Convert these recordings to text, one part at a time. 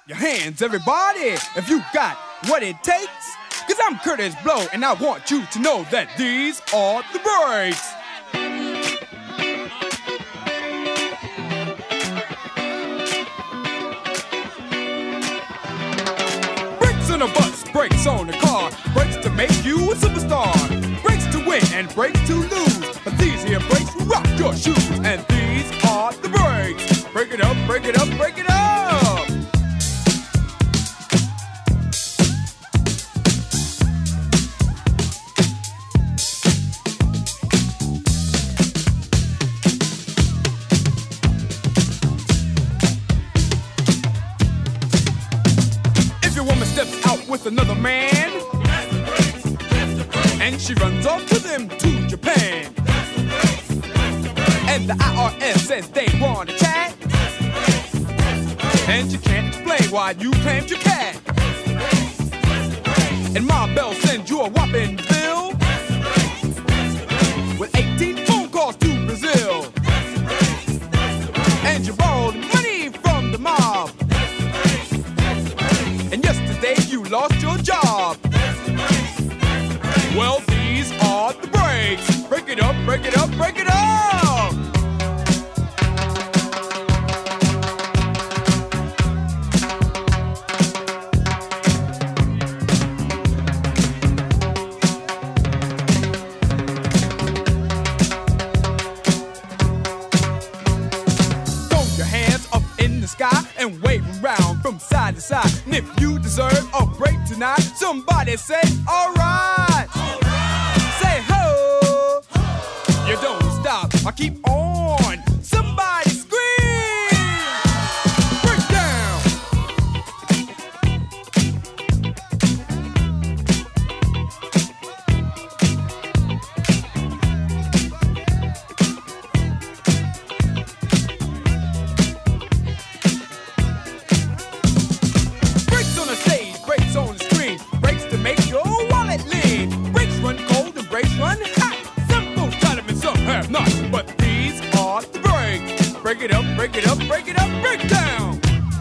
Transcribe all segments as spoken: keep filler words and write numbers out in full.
your hands, everybody, if you got what it takes. Cause I'm Curtis Blow, and I want you to know that these are the breaks. Brakes on a bus, brakes on a car, brakes to make you a superstar, brakes to win and brakes to lose. But these here brakes rock your shoes, and these are the breaks. Break it up, break it up, break it up. If your woman steps out with another man, that's the breaks, that's the breaks. And she runs off with him to Japan, that's the breaks, that's the breaks. And the I R S says they want to chat, that's the breaks, that's the breaks. And you can't explain why you claimed your cat, that's the breaks, that's the breaks. And Ma Bell sends you a whopping bill, that's the breaks, that's the breaks. With eighteen phone calls to Brazil, that's the breaks, that's the breaks. And you borrowed money from the mob, that's the breaks, that's the breaks. And yesterday you lost your job, that's the breaks, that's the breaks. Well, these are the breaks. Break it up, break it up, break it up. Sky and wave around from side to side. And if you deserve a break tonight, somebody say, alright. Alright. Say ho. Ho. You don't stop. I keep on. Somebody scream. Break down. But these are the breaks. Break it up, break it up, break it up, break down.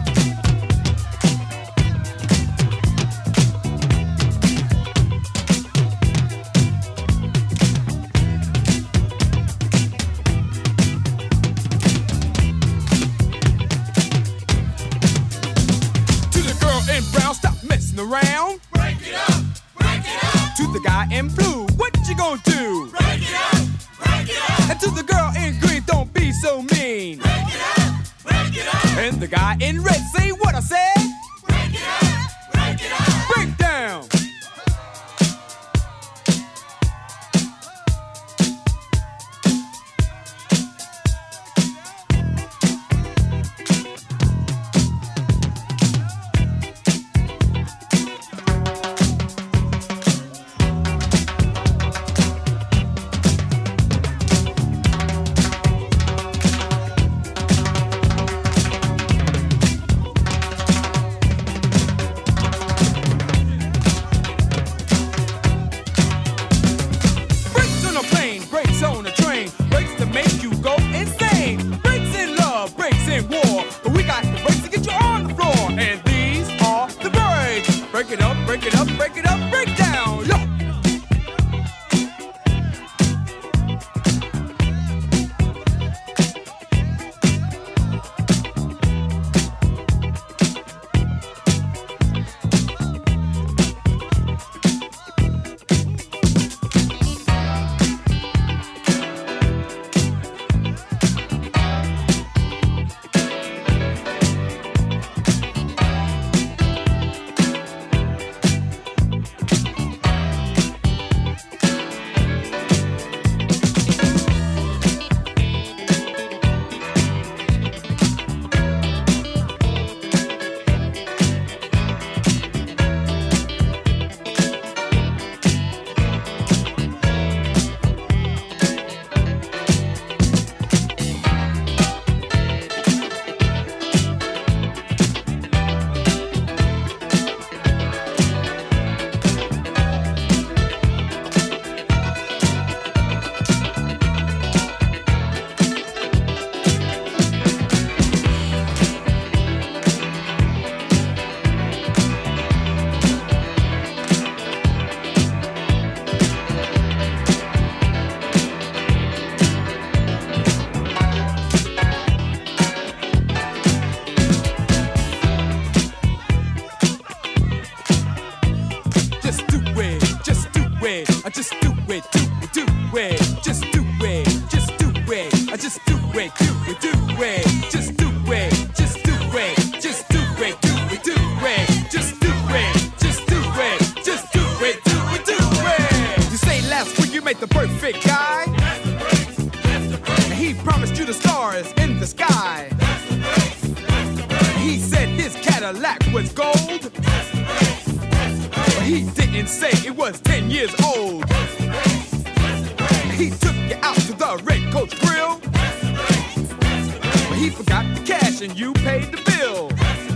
To the girl in brown, stop messing around. Break it up, break it up. To the guy in blue, what you gonna do? Break it up. And to the girl in green, don't be so mean. Break it up, break it up. And the guy in red, say what I said. Break it up, break it up. Break down. Break it up, break it up, break down. Yo. Cadillac was gold. But he didn't say it was ten years old. He took you out to the Red Coach Grill. But he forgot the cash and you paid the bill.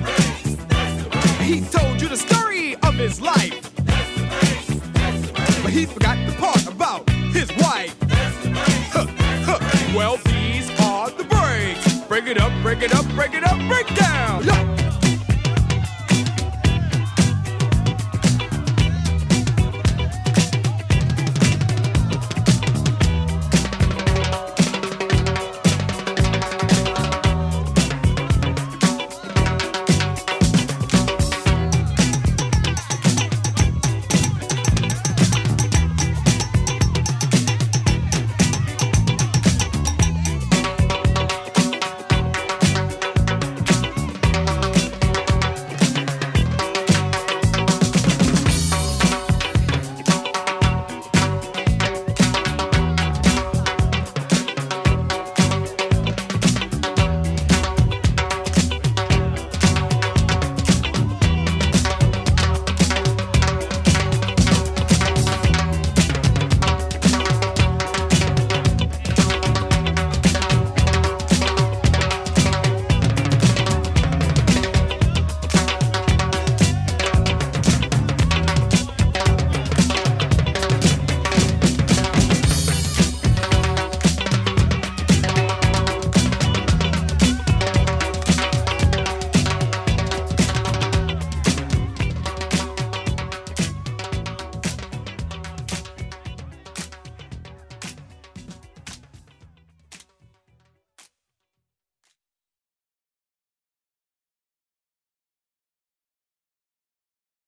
He told you the story of his life. But he forgot the part about his wife. Huh, huh. Well, these are the breaks. Break it up, break it up, break it up, break down. Yo.